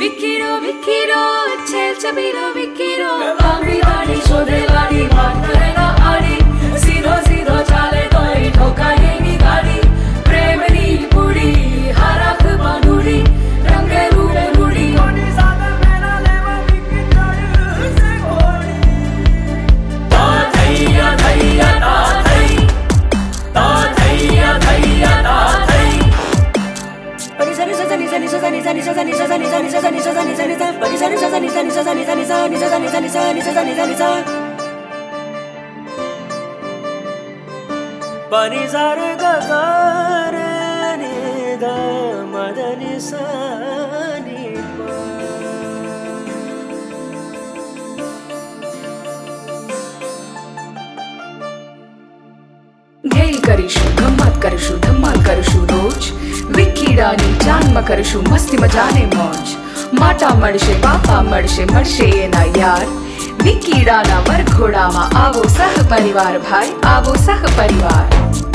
વિકીરો વિકીરો છેલ છબીરો વિકીરો લાંબી દાઢી શોધે લાડી વાત કરે ના આડી સીધો સીધો ચાલે તોય ઠોકાય ની ગાડી પ્રેમની પૂડી હારાખ બાંધુડી રંગે રૂડે રૂડી કોની સાથે મેરા લેવા વિકી ચડ સે ઘોડી તા થૈયા થૈયા તા થઈ તા થૈયા થૈયા તા થઈ Pani sani sa sani sani sa sani sani sa sani sa sani sani sa sani sa sani sani sa pani sani sa sani sani sa sani sani sa ni sa sani sani sa ni sa sani sani sa pani sa re ga ga re ni da ma da ni sa ni pa घेल करीशु गम्मत करीशु धमाल करीशु रोज विकीडानी जानमा करीशु मस्ती मजाने मौज माटा मळशे बापा मळशे मळशे एना यार विकीडाना वरघोडामा आवो सह परिवार भाई आवो सह परिवार